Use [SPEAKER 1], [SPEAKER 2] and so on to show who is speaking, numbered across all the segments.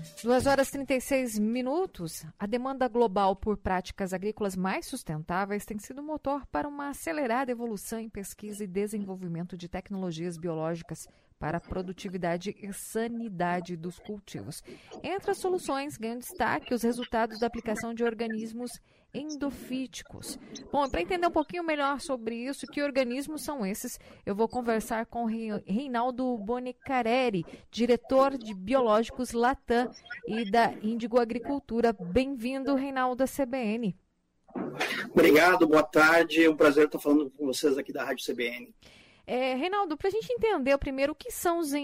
[SPEAKER 1] 2h36. A demanda global por práticas agrícolas mais sustentáveis tem sido motor para uma acelerada evolução em pesquisa e desenvolvimento de tecnologias biológicas para a produtividade e sanidade dos cultivos. Entre as soluções, ganham destaque os resultados da aplicação de organismos endofíticos. Bom, para entender um pouquinho melhor sobre isso, que organismos são esses, eu vou conversar com Reinaldo Bonicareri, diretor de Biológicos Latam e da Índigo Agricultura. Bem-vindo, Reinaldo, à CBN.
[SPEAKER 2] Obrigado, boa tarde. É um prazer estar falando com vocês aqui da Rádio CBN.
[SPEAKER 1] Reinaldo, para a gente entender primeiro o que são os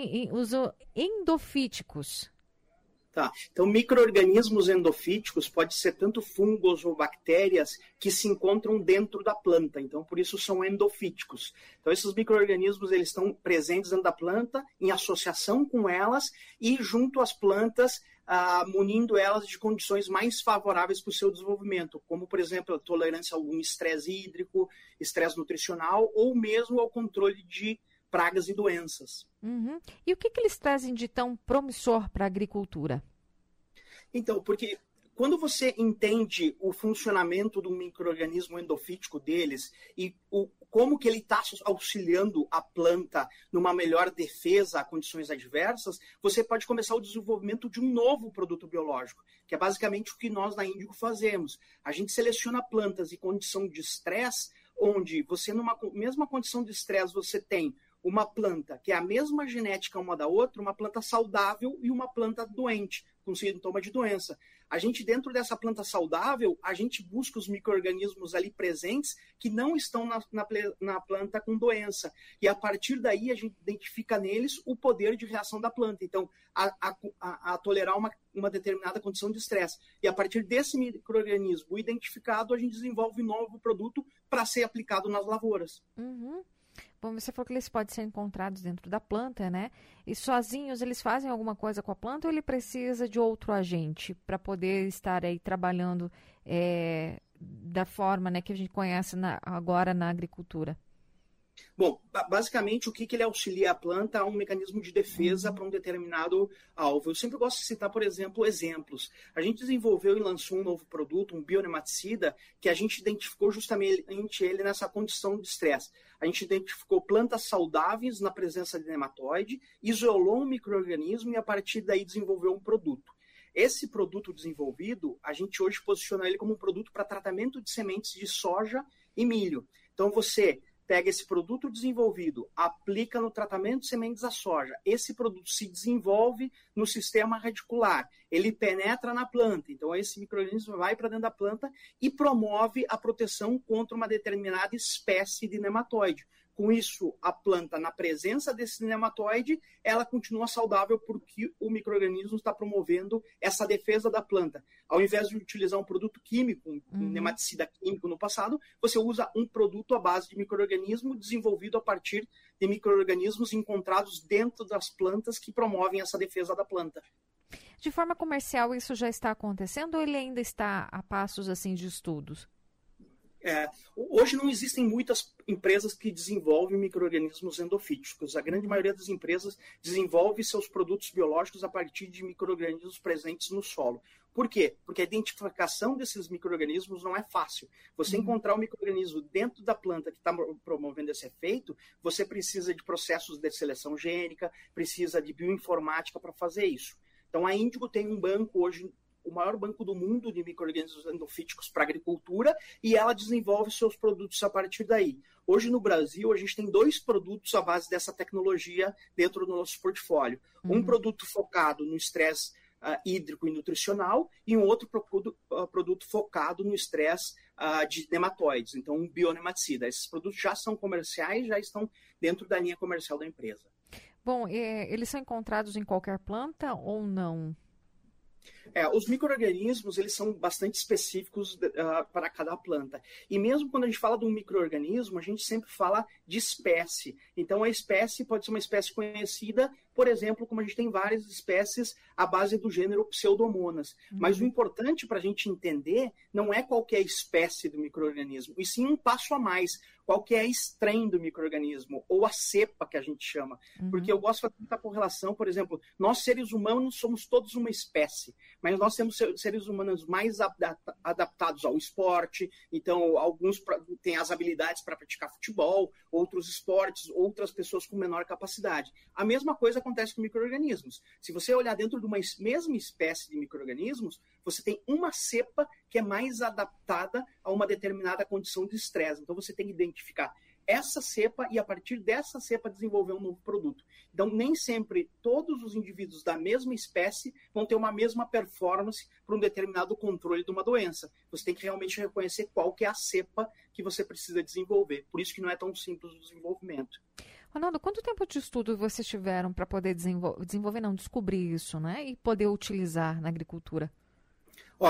[SPEAKER 1] endofíticos.
[SPEAKER 2] Tá, então micro-organismos endofíticos pode ser tanto fungos ou bactérias que se encontram dentro da planta, então por isso são endofíticos. Então esses micro-organismos eles estão presentes dentro da planta, em associação com elas e junto às plantas, munindo elas de condições mais favoráveis para o seu desenvolvimento, como por exemplo a tolerância a algum estresse hídrico, estresse nutricional ou mesmo ao controle de pragas e doenças.
[SPEAKER 1] Uhum. E o que eles trazem de tão promissor para a agricultura?
[SPEAKER 2] Então, porque quando você entende o funcionamento do micro-organismo endofítico deles e como que ele está auxiliando a planta numa melhor defesa a condições adversas, você pode começar o desenvolvimento de um novo produto biológico, que é basicamente o que nós na Índigo fazemos. A gente seleciona plantas em condição de estresse, onde você, numa mesma condição de estresse, você tem uma planta que é a mesma genética uma da outra, uma planta saudável e uma planta doente, com sintoma de doença. A gente, dentro dessa planta saudável, a gente busca os micro-organismos ali presentes que não estão na planta com doença. E a partir daí a gente identifica neles o poder de reação da planta. Então, a tolerar uma determinada condição de estresse. E a partir desse micro-organismo identificado, a gente desenvolve um novo produto para ser aplicado nas lavouras.
[SPEAKER 1] Uhum. Bom, você falou que eles podem ser encontrados dentro da planta, né? E sozinhos eles fazem alguma coisa com a planta ou ele precisa de outro agente para poder estar aí trabalhando da forma, né, que a gente conhece agora na agricultura?
[SPEAKER 2] Bom, basicamente o que ele auxilia a planta a um mecanismo de defesa para um determinado alvo. Eu sempre gosto de citar, por exemplo, exemplos. A gente desenvolveu e lançou um novo produto, um bionematicida, que a gente identificou justamente ele nessa condição de estresse. A gente identificou plantas saudáveis na presença de nematóide, isolou um micro-organismo e a partir daí desenvolveu um produto. Esse produto desenvolvido, a gente hoje posiciona ele como um produto para tratamento de sementes de soja e milho. Então você pega esse produto desenvolvido, aplica no tratamento de sementes da soja. Esse produto se desenvolve no sistema radicular. Ele penetra na planta. Então, esse micro-organismo vai para dentro da planta e promove a proteção contra uma determinada espécie de nematóide. Com isso, a planta, na presença desse nematóide, ela continua saudável porque o micro-organismo está promovendo essa defesa da planta. Ao invés de utilizar um produto químico, um nematicida químico no passado, você usa um produto à base de micro-organismo desenvolvido a partir de micro-organismos encontrados dentro das plantas que promovem essa defesa da planta.
[SPEAKER 1] De forma comercial, isso já está acontecendo ou ele ainda está a passos assim de estudos?
[SPEAKER 2] Hoje não existem muitas empresas que desenvolvem micro-organismos endofíticos. A grande maioria das empresas desenvolve seus produtos biológicos a partir de micro-organismos presentes no solo. Por quê? Porque a identificação desses micro-organismos não é fácil. Você encontrar um micro-organismo dentro da planta que está promovendo esse efeito, você precisa de processos de seleção gênica, precisa de bioinformática para fazer isso. Então a Índigo tem um banco hoje, o maior banco do mundo de micro-organismos endofíticos para agricultura, e ela desenvolve seus produtos a partir daí. Hoje no Brasil, a gente tem 2 produtos à base dessa tecnologia dentro do nosso portfólio. Um produto focado no estresse hídrico e nutricional e um outro produto focado no estresse de nematóides, então um bionematicida. Esses produtos já são comerciais, já estão dentro da linha comercial da empresa.
[SPEAKER 1] Bom, eles são encontrados em qualquer planta ou não?
[SPEAKER 2] Os micro-organismos eles são bastante específicos para cada planta. E mesmo quando a gente fala de um micro-organismo, a gente sempre fala de espécie. Então, a espécie pode ser uma espécie conhecida por exemplo, como a gente tem várias espécies à base do gênero Pseudomonas. Mas o importante para a gente entender não é qualquer espécie do micro-organismo, e sim um passo a mais, qual que é a strain do micro-organismo, ou a cepa que a gente chama. Porque eu gosto de fazer muita correlação, por exemplo, nós seres humanos somos todos uma espécie, mas nós temos seres humanos mais adaptados ao esporte, então alguns têm as habilidades para praticar futebol, outros esportes, outras pessoas com menor capacidade. A mesma coisa acontece com micro-organismos. Se você olhar dentro de uma mesma espécie de micro-organismos, você tem uma cepa que é mais adaptada a uma determinada condição de estresse. Então você tem que identificar essa cepa e, a partir dessa cepa, desenvolver um novo produto. Então, nem sempre todos os indivíduos da mesma espécie vão ter uma mesma performance para um determinado controle de uma doença. Você tem que realmente reconhecer qual que é a cepa que você precisa desenvolver. Por isso que não é tão simples o desenvolvimento.
[SPEAKER 1] Ronaldo, quanto tempo de estudo vocês tiveram para poder descobrir isso, né? E poder utilizar na agricultura?
[SPEAKER 2] Ó,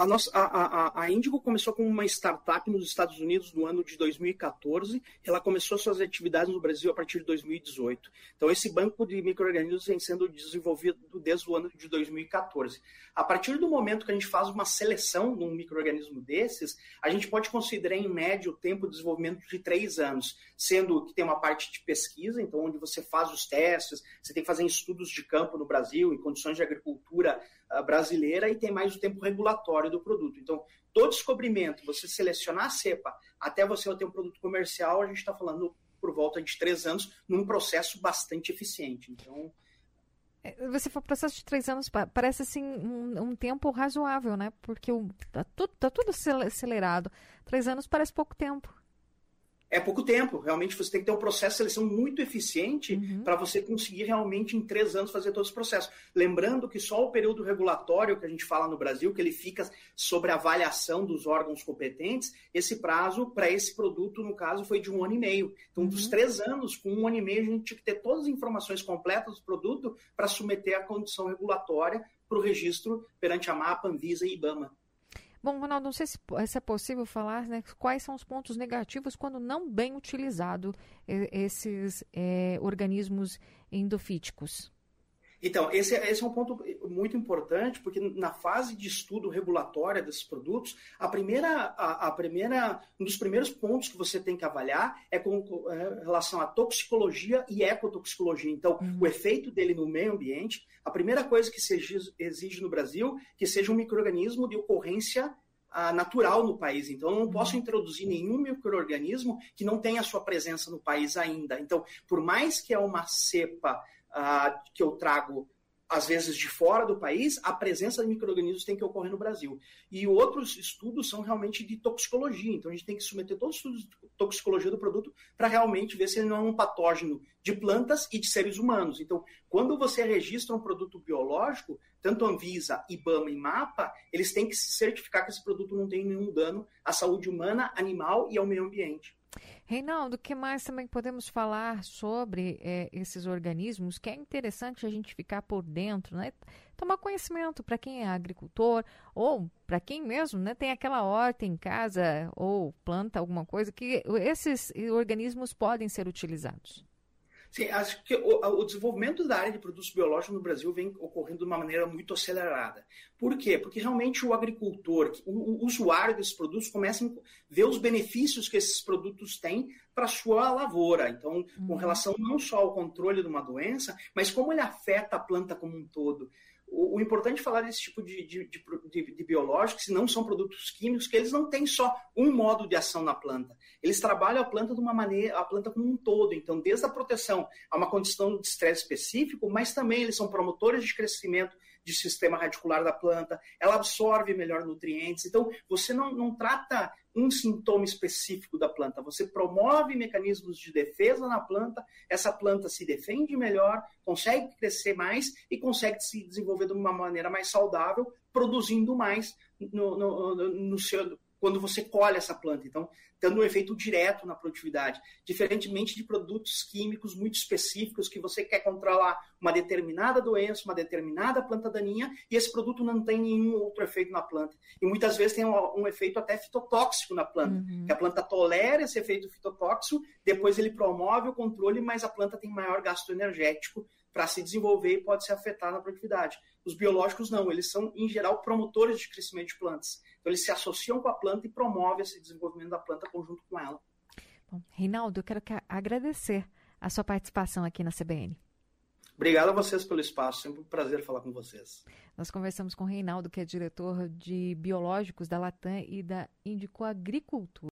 [SPEAKER 2] a Índigo começou como uma startup nos Estados Unidos no ano de 2014. Ela começou suas atividades no Brasil a partir de 2018. Então, esse banco de micro-organismos vem sendo desenvolvido desde o ano de 2014. A partir do momento que a gente faz uma seleção de um micro-organismo desses, a gente pode considerar, em média, o tempo de desenvolvimento de 3 anos, sendo que tem uma parte de pesquisa, então, onde você faz os testes, você tem que fazer estudos de campo no Brasil, em condições de agricultura brasileira, e tem mais o tempo regulatório do produto. Então, do descobrimento, você selecionar a cepa, até você ter um produto comercial, a gente está falando por volta de 3 anos, num processo bastante eficiente. Então,
[SPEAKER 1] você falou processo de 3 anos, parece assim um tempo razoável, né? Porque tá tudo acelerado. 3 anos parece pouco tempo.
[SPEAKER 2] É pouco tempo, realmente você tem que ter um processo de seleção muito eficiente para você conseguir realmente em 3 anos fazer todos os processos. Lembrando que só o período regulatório que a gente fala no Brasil, que ele fica sobre a avaliação dos órgãos competentes, esse prazo para esse produto, no caso, foi de 1 ano e meio. Então, dos 3 anos, com 1 ano e meio, a gente tinha que ter todas as informações completas do produto para submeter a condição regulatória para o registro perante a MAPA, Anvisa e IBAMA.
[SPEAKER 1] Bom, Ronaldo, não sei se é possível falar, né, quais são os pontos negativos quando não bem utilizado esses organismos endofíticos.
[SPEAKER 2] Então, esse é um ponto muito importante, porque na fase de estudo regulatório desses produtos, um dos primeiros pontos que você tem que avaliar é com relação à toxicologia e ecotoxicologia. Então, o efeito dele no meio ambiente, a primeira coisa que se exige no Brasil, que seja um micro-organismo de ocorrência natural no país. Então, eu não posso introduzir nenhum micro-organismo que não tenha sua presença no país ainda. Então, por mais que é uma cepa que eu trago, às vezes, de fora do país, a presença de micro-organismos tem que ocorrer no Brasil. E outros estudos são realmente de toxicologia. Então, a gente tem que submeter todos os estudos de toxicologia do produto para realmente ver se ele não é um patógeno de plantas e de seres humanos. Então, quando você registra um produto biológico, tanto Anvisa, IBAMA e MAPA, eles têm que se certificar que esse produto não tem nenhum dano à saúde humana, animal e ao meio ambiente.
[SPEAKER 1] Reinaldo, o que mais também podemos falar sobre esses organismos que é interessante a gente ficar por dentro, né? Tomar conhecimento para quem é agricultor ou para quem mesmo, né, tem aquela horta em casa ou planta alguma coisa, que esses organismos podem ser utilizados.
[SPEAKER 2] Sim, acho que o desenvolvimento da área de produtos biológicos no Brasil vem ocorrendo de uma maneira muito acelerada. Por quê? Porque realmente o agricultor, o usuário desses produtos, começa a ver os benefícios que esses produtos têm para a sua lavoura. Então, com relação não só ao controle de uma doença, mas como ele afeta a planta como um todo. O importante é falar desse tipo de biológicos, que não são produtos químicos, que eles não têm só um modo de ação na planta. Eles trabalham a planta de uma maneira, a planta como um todo. Então, desde a proteção a uma condição de estresse específico, mas também eles são promotores de crescimento de sistema radicular da planta, ela absorve melhor nutrientes. Então, você não trata um sintoma específico da planta, você promove mecanismos de defesa na planta, essa planta se defende melhor, consegue crescer mais e consegue se desenvolver de uma maneira mais saudável, produzindo mais quando você colhe essa planta. Então, dando um efeito direto na produtividade, diferentemente de produtos químicos muito específicos que você quer controlar uma determinada doença, uma determinada planta daninha, e esse produto não tem nenhum outro efeito na planta. E muitas vezes tem um efeito até fitotóxico na planta, que a planta tolera esse efeito fitotóxico, depois ele promove o controle, mas a planta tem maior gasto energético para se desenvolver e pode se afetar na produtividade. Os biológicos não, eles são, em geral, promotores de crescimento de plantas. Então, eles se associam com a planta e promovem esse desenvolvimento da planta conjunto com ela.
[SPEAKER 1] Bom, Reinaldo, eu quero agradecer a sua participação aqui na CBN.
[SPEAKER 2] Obrigado a vocês pelo espaço, sempre um prazer falar com vocês.
[SPEAKER 1] Nós conversamos com o Reinaldo, que é diretor de biológicos da Latam e da Indico Agricultura.